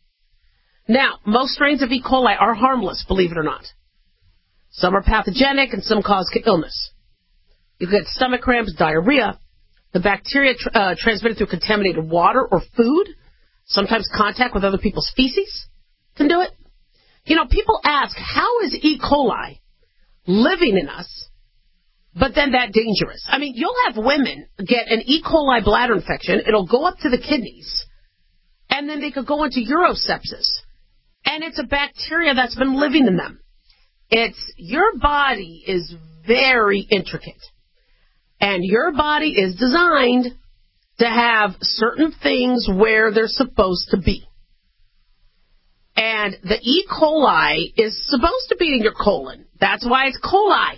Now, most strains of E. coli are harmless, believe it or not. Some are pathogenic and some cause illness. You get stomach cramps, diarrhea. The bacteria tr- uh, transmitted through contaminated water or food. Sometimes contact with other people's feces can do it. You know, people ask, how is E. coli living in us, but then that dangerous? I mean, you'll have women get an E. coli bladder infection. It'll go up to the kidneys, and then they could go into urosepsis. And it's a bacteria that's been living in them. It's, your body is very intricate. And your body is designed to have certain things where they're supposed to be. And the E. coli is supposed to be in your colon. That's why it's coli.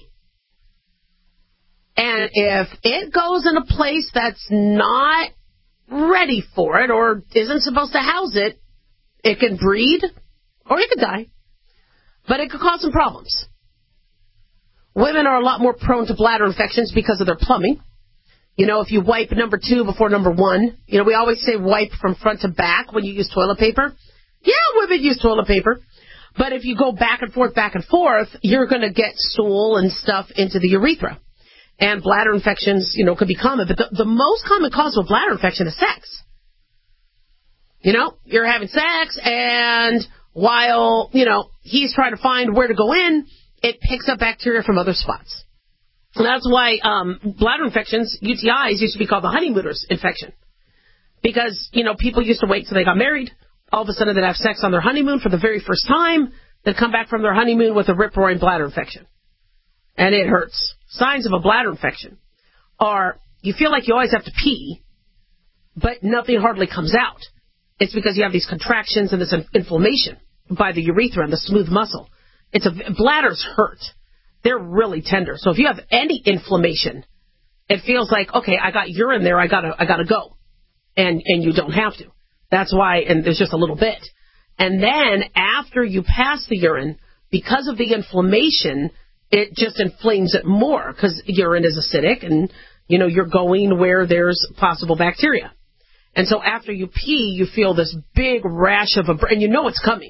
And if it goes in a place that's not ready for it or isn't supposed to house it, it can breed or it could die. But it could cause some problems. Women are a lot more prone to bladder infections because of their plumbing. You know, if you wipe number two before number one, you know, we always say wipe from front to back when you use toilet paper. Yeah, women use toilet paper. But if you go back and forth, back and forth, you're going to get stool and stuff into the urethra. And bladder infections, you know, could be common. But the, the most common cause of bladder infection is sex. You know, you're having sex, and while, you know, he's trying to find where to go in, it picks up bacteria from other spots. And that's why um, bladder infections, U T Is, used to be called the honeymooners infection. Because, you know, people used to wait till they got married. All of a sudden they'd have sex on their honeymoon for the very first time. They'd come back from their honeymoon with a rip-roaring bladder infection. And it hurts. Signs of a bladder infection are you feel like you always have to pee, but nothing hardly comes out. It's because you have these contractions and this inflammation by the urethra and the smooth muscle. It's a bladders hurt. They're really tender. So if you have any inflammation, it feels like, okay, I got urine there, I gotta I gotta go. And and you don't have to. That's why, and there's just a little bit. And then after you pass the urine, because of the inflammation, it just inflames it more because urine is acidic and, you know, you're going where there's possible bacteria. And so after you pee, you feel this big rash of a, and you know it's coming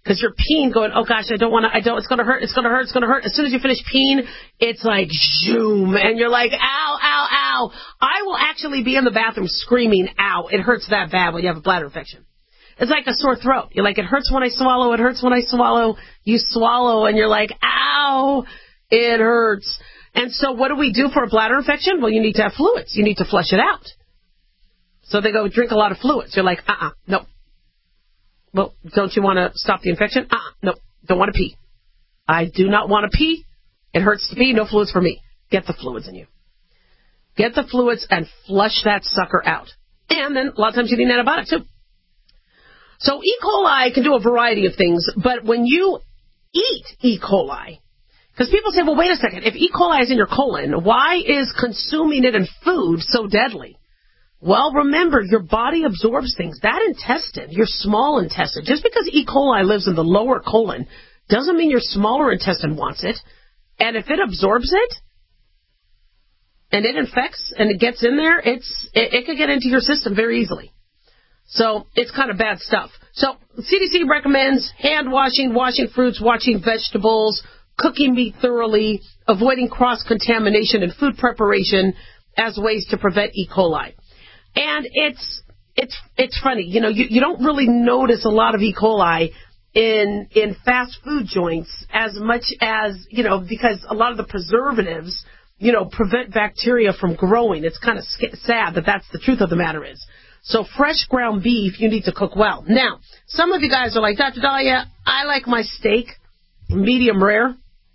Because you're peeing going, oh gosh, I don't want to, I don't, it's going to hurt, it's going to hurt, it's going to hurt. As soon as you finish peeing, it's like, zoom, and you're like, ow, ow, ow. I will actually be in the bathroom screaming, ow. It hurts that bad when you have a bladder infection. It's like a sore throat. You're like, it hurts when I swallow, it hurts when I swallow. You swallow, and you're like, ow, it hurts. And so what do we do for a bladder infection? Well, you need to have fluids. You need to flush it out. So they go, drink a lot of fluids. You're like, uh-uh, no. Well, don't you want to stop the infection? Uh-uh, no, don't want to pee. I do not want to pee. It hurts to pee. No fluids for me. Get the fluids in you. Get the fluids and flush that sucker out. And then a lot of times you need an antibiotic too. So E. coli can do a variety of things, but when you eat E. coli, because people say, well, wait a second, if E. coli is in your colon, why is consuming it in food so deadly? Well, remember, your body absorbs things. That intestine, your small intestine, just because E. coli lives in the lower colon doesn't mean your smaller intestine wants it. And if it absorbs it, and it infects, and it gets in there, it's it, it could get into your system very easily. So it's kind of bad stuff. So C D C recommends hand washing, washing fruits, washing vegetables, cooking meat thoroughly, avoiding cross-contamination in food preparation as ways to prevent E. coli. And it's it's it's funny, you know, you, you don't really notice a lot of E. coli in in fast food joints as much as, you know, because a lot of the preservatives, you know, prevent bacteria from growing. It's kind of sad that that's the truth of the matter is. So fresh ground beef, you need to cook well. Now, some of you guys are like, Doctor Dahlia, I like my steak medium rare.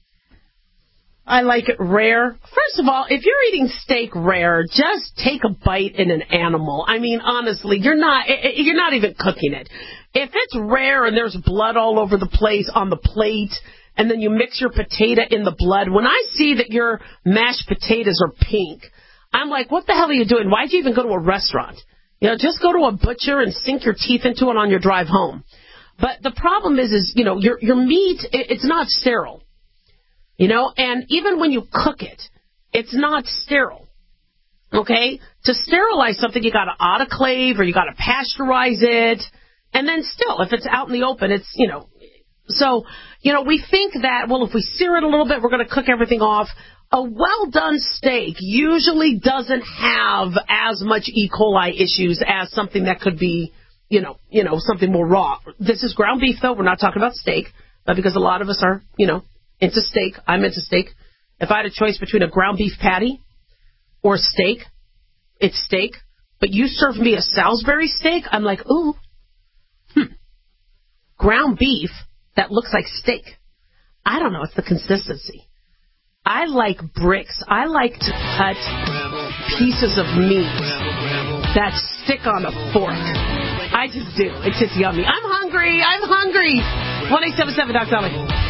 I like it rare. First of all, if you're eating steak rare, just take a bite in an animal. I mean, honestly, you're not you're not even cooking it. If it's rare and there's blood all over the place on the plate, and then you mix your potato in the blood, when I see that your mashed potatoes are pink, I'm like, what the hell are you doing? Why'd you even go to a restaurant? You know, just go to a butcher and sink your teeth into it on your drive home. But the problem is, is you know, your your meat, it, it's not sterile. You know, and even when you cook it, it's not sterile. Okay? To sterilize something, you got to autoclave or you got to pasteurize it. And then still, if it's out in the open, it's, you know. So, you know, we think that, well, if we sear it a little bit, we're going to cook everything off. A well-done steak usually doesn't have as much E. coli issues as something that could be, you know, you know, something more raw. This is ground beef, though. We're not talking about steak, but because a lot of us are, you know, into steak. I'm into steak. If I had a choice between a ground beef patty or steak, it's steak. But you serve me a Salisbury steak, I'm like, ooh, hmm. Ground beef that looks like steak. I don't know. It's the consistency. I like bricks. I like to cut pieces of meat that stick on a fork. I just do. It's just yummy. I'm hungry. I'm hungry. one eight seven seven, Doctor Dolly.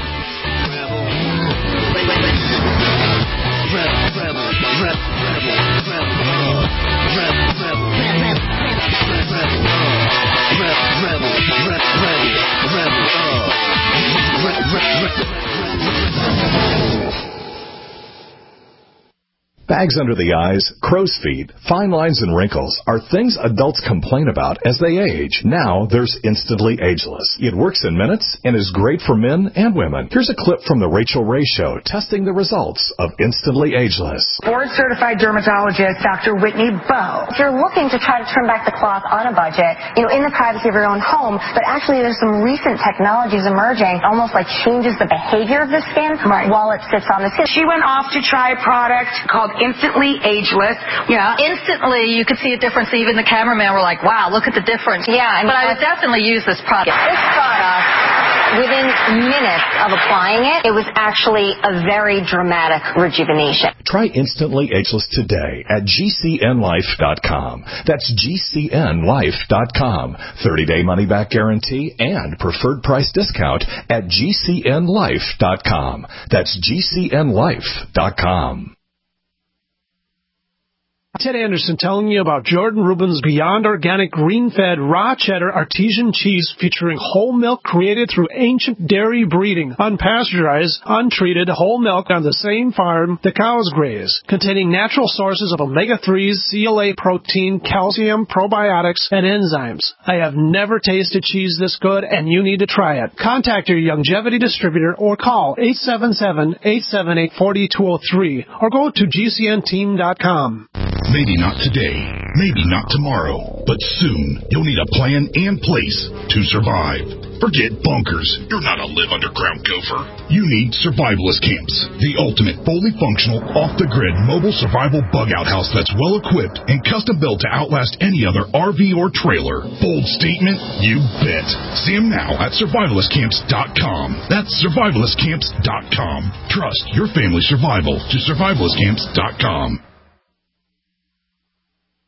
Bags under the eyes, crow's feet, fine lines and wrinkles are things adults complain about as they age. Now there's Instantly Ageless. It works in minutes and is great for men and women. Here's a clip from the Rachel Ray Show testing the results of Instantly Ageless. Board-certified dermatologist Doctor Whitney Bowe. If you're looking to try to turn back the clock on a budget, you know, in the privacy of your own home, but actually there's some recent technologies emerging, almost like changes the behavior of the skin right. while it sits on the skin. She went off to try a product called Instantly Ageless. Yeah. Instantly, you could see a difference. Even the cameraman were like, wow, look at the difference. Yeah. I mean, but I would definitely use this product. This product, within minutes of applying it, it was actually a very dramatic rejuvenation. Try Instantly Ageless today at G C N life dot com. That's G C N life dot com. thirty-day money-back guarantee and preferred price discount at G C N life dot com. That's G C N life dot com. Ted Anderson telling you about Jordan Rubin's Beyond Organic Green-Fed Raw Cheddar Artesian Cheese featuring whole milk created through ancient dairy breeding, unpasteurized, untreated whole milk on the same farm the cows graze, containing natural sources of omega threes, C L A protein, calcium, probiotics, and enzymes. I have never tasted cheese this good, and you need to try it. Contact your Youngevity distributor or call eight seven seven, eight seven eight, four two zero three or go to G C N team dot com. Maybe not today, maybe not tomorrow, but soon you'll need a plan and place to survive. Forget bunkers. You're not a live underground gopher. You need Survivalist Camps, the ultimate fully functional, off-the-grid mobile survival bug-out house that's well-equipped and custom-built to outlast any other R V or trailer. Bold statement? You bet. See them now at survivalist camps dot com. That's survivalist camps dot com. Trust your family's survival to survivalist camps dot com.